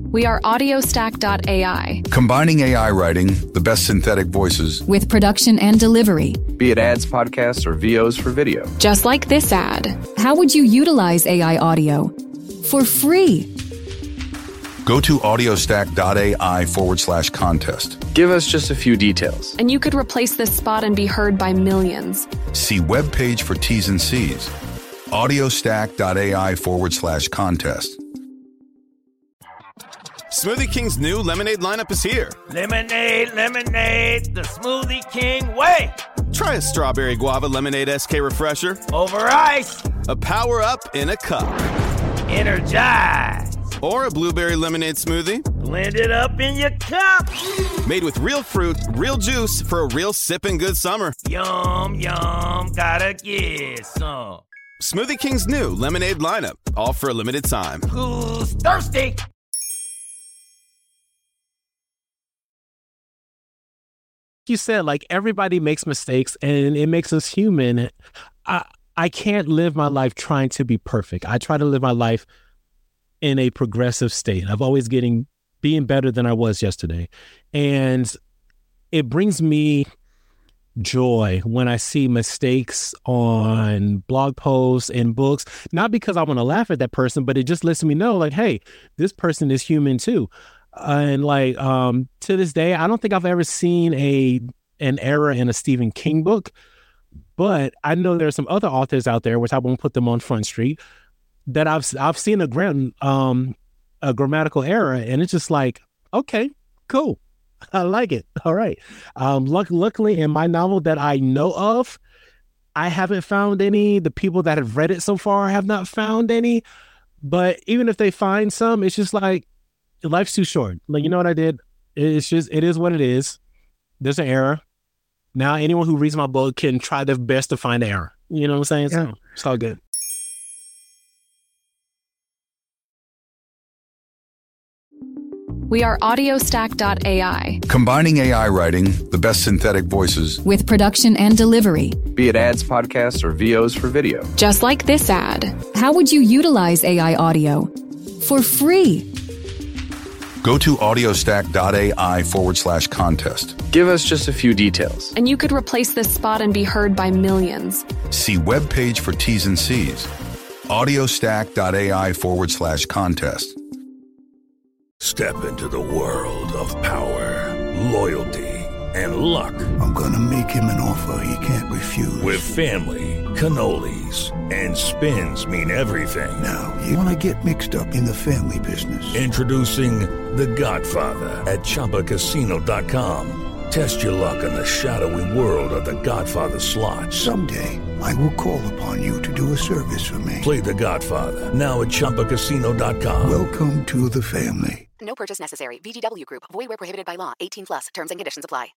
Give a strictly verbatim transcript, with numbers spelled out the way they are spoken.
We are audiostack dot A I. Combining A I writing, the best synthetic voices, with production and delivery. Be it ads, podcasts, or V Os for video. Just like this ad. How would you utilize A I audio? For free. Go to audiostack.ai forward slash contest. Give us just a few details. And you could replace this spot and be heard by millions. See webpage for T's and C's. audiostack.ai forward slash contest. Smoothie King's new lemonade lineup is here. Lemonade, lemonade, the Smoothie King way. Try a strawberry guava lemonade S K refresher. Over ice. A power up in a cup. Energize. Or a blueberry lemonade smoothie. Blend it up in your cup. Made with real fruit, real juice for a real sippin' good summer. Yum, yum, gotta get some. Smoothie King's new lemonade lineup, all for a limited time. Who's thirsty? You said, like, everybody makes mistakes and it makes us human. I I can't live my life trying to be perfect. I try to live my life in a progressive state of always getting, being better than I was yesterday. And it brings me joy when I see mistakes on blog posts and books, not because I want to laugh at that person, but it just lets me know, like, hey, this person is human too. And like, um, to this day, I don't think I've ever seen a an error in a Stephen King book, but I know there are some other authors out there, which I won't put them on Front Street, that I've I've seen a gram um a grammatical error, and it's just like, okay, cool, I like it. All right. Um, luck, luckily, in my novel that I know of, I haven't found any. The people that have read it so far have not found any. But even if they find some, it's just like, life's too short. Like, you know what I did? It's just, it is what it is. There's an error. Now anyone who reads my book can try their best to find the error. You know what I'm saying? Yeah. So it's all good. We are audiostack dot A I. Combining A I writing, the best synthetic voices, with production and delivery. Be it ads, podcasts, or V Os for video. Just like this ad. How would you utilize A I audio? For free. Go to audiostack.ai forward slash contest. Give us just a few details. And you could replace this spot and be heard by millions. See webpage for T's and C's. audiostack.ai forward slash contest. Step into the world of power, loyalty, and luck. I'm gonna make him an offer he can't refuse. With family, cannolis, and spins mean everything. Now, you wanna get mixed up in the family business. Introducing The Godfather at Chumba Casino dot com. Test your luck in the shadowy world of The Godfather slot. Someday, I will call upon you to do a service for me. Play The Godfather, now at Chumba Casino dot com. Welcome to the family. No purchase necessary. V G W Group. Void where prohibited by law. eighteen plus. Terms and conditions apply.